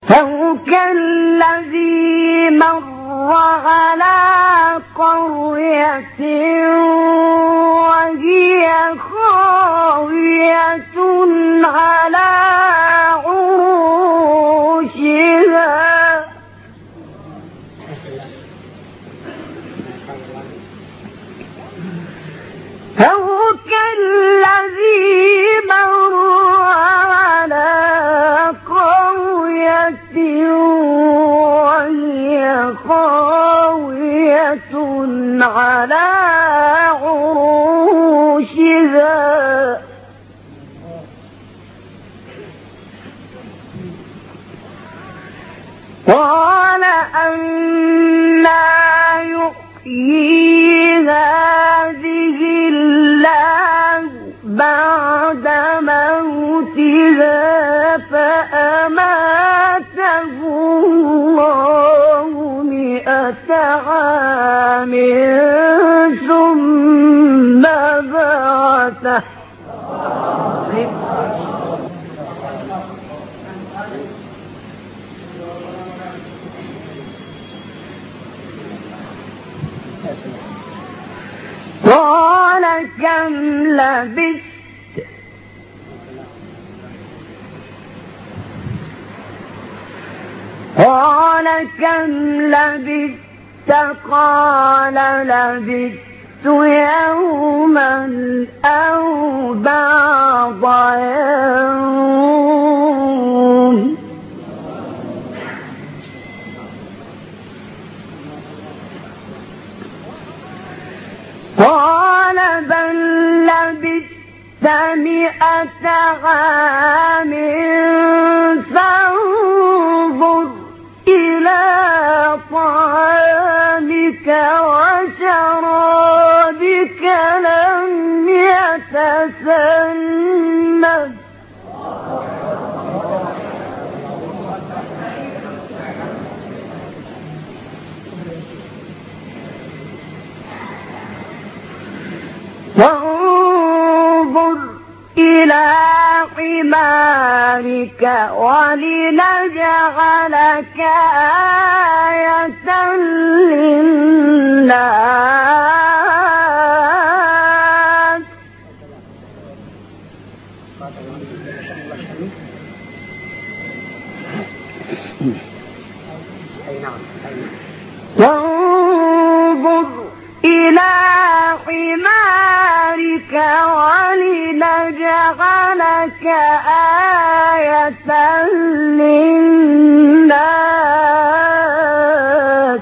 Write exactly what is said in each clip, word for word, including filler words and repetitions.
أو كالذي مر على قرية وهي خاوية على عروشها أو كالذي مر على قرية وهي خاوية على عروشها قال أنى يحيي هذه الله بعد موتها فأماته الله مئة عام ثم بعثه قال كم لبثت قال كم لبثت قال لبثت يوما أو بعض يوم قال بل لبثت مئة عام فانظر إلى طعامك وشرابك لم يتسنه وانظر إلى حمارك ولنجعلك آية للناس وانظر إلى حمارك ولنجعلك آية للناس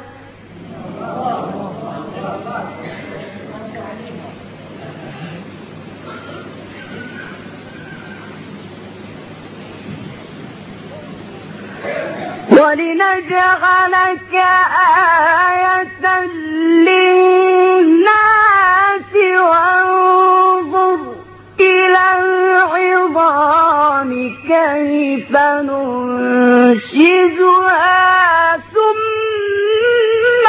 ولنجعلك آية للناس وانظر إلى العظام كيف ننشزها ثم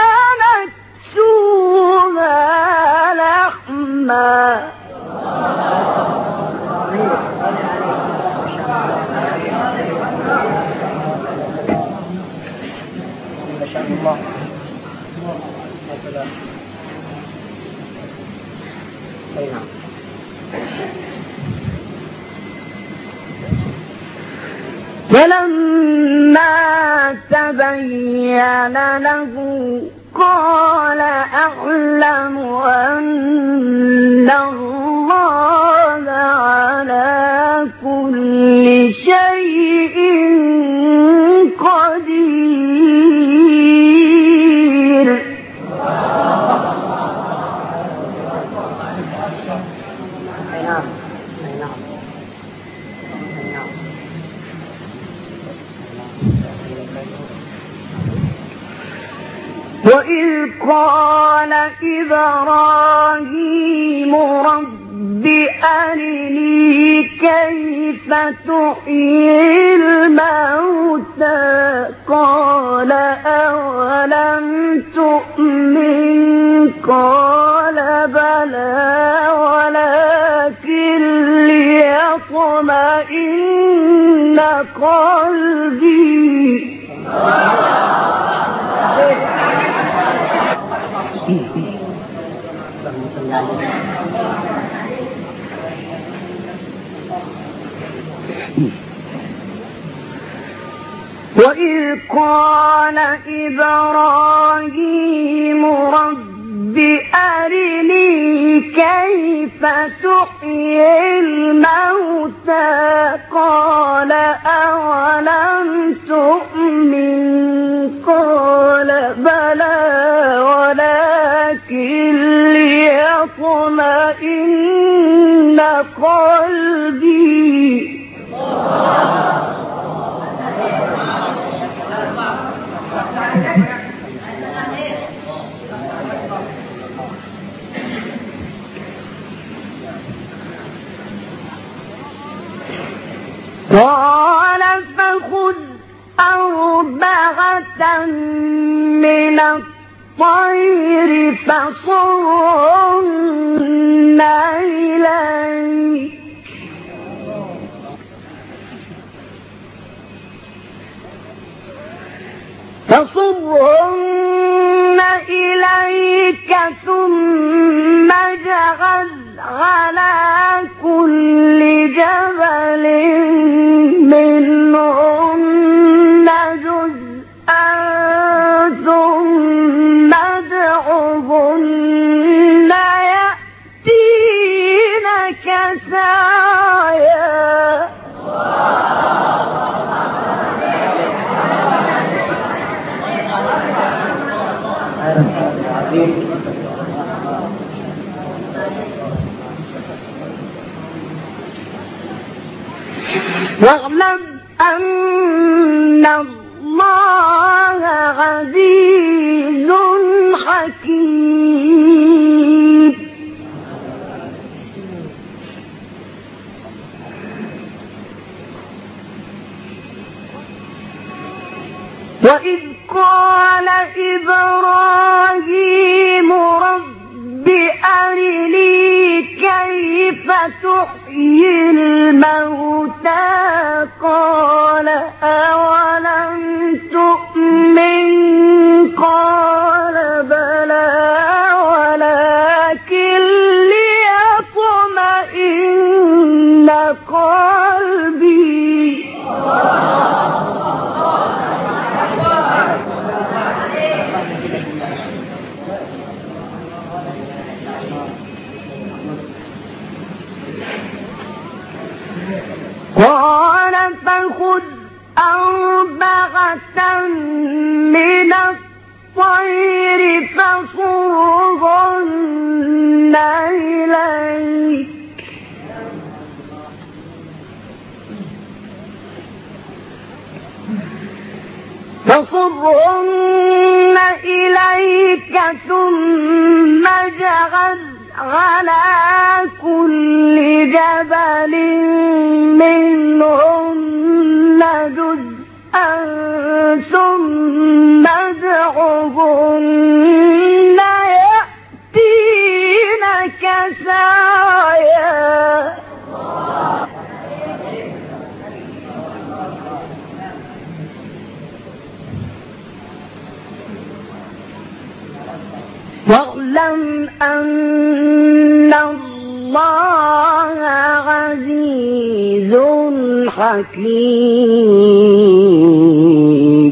نكسوها لحما الله فلما تبين له قال أعلم أن الله على كل شيء قدير وإذ قال إبراهيم رب أرني كيف تحيي الموتى قال أولم تؤمن قال بلى ولكن ليطمئن قلبي وإذ قال إبراهيم رب أرني كيف تحيي الموتى قال أولم تؤمن قال بلى ولكن ليطمئن قلبي قال فخذ أربعة من الطير فصرهن إليك فصرهن إليك ثم اجعل على كل جبل منهن جزءا ثم ادعهن يأتينك سعيا واعلم أن الله عزيز حكيم وإذ قال إبراهيم رب أرني كيف تحيي الموتى قال أولم تؤمن قال بلى ولكن ليطمئن قلبي قال فخذ أربعة من الطير فصرهن إليك فصرهن إليك ثم اجعل على كل جبل منهن جزءا ثم ادعهن يأتينك سعيا واعلم أن الله عزيز حكيم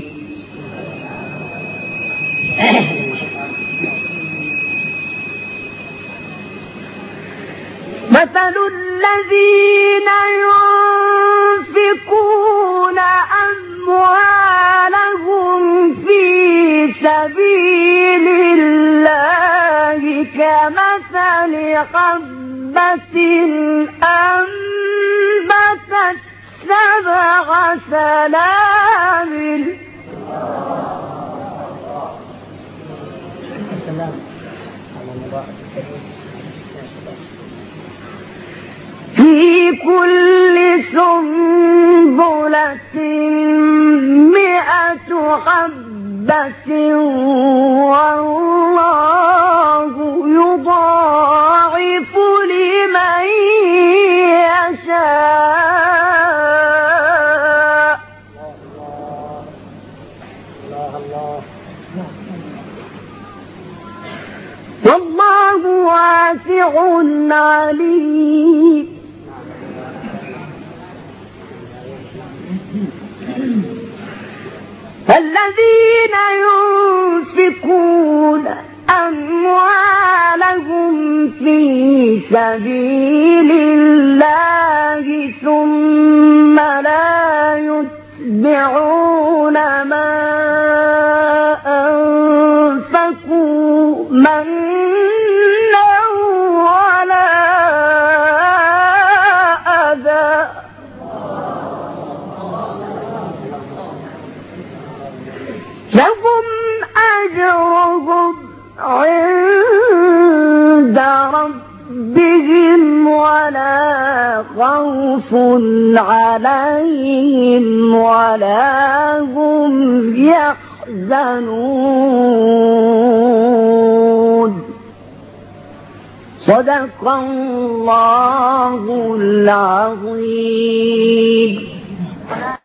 مثل الذين ينفقون أموالهم في سبيل الله كمثل حبة أنبتت سبع سنابل في كل سنبلة مئة حبة والله يضاعف لمن يشاء والله واسع عليم الذين ينفقون أموالهم في سبيل الله ثم لا يتبعون ما أنفقوا منا ولا أذى لهم أجرهم عند ربهم ولا خوف عليهم ولا هم يحزنون. صدق الله العظيم.